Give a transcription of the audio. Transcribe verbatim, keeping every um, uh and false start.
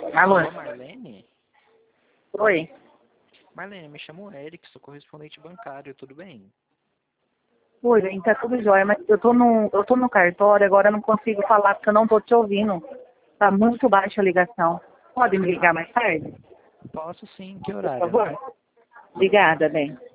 Alô? Alô, Marlene? Oi. Marlene, me chamo Eric, sou correspondente bancário, tudo bem? Oi, gente, tá tudo jóia, mas eu tô no, eu tô no cartório, agora eu não consigo falar porque eu não tô te ouvindo. Tá muito baixa a ligação. Pode me ligar mais tarde? Posso sim, que Por horário? favor? Obrigada, bem.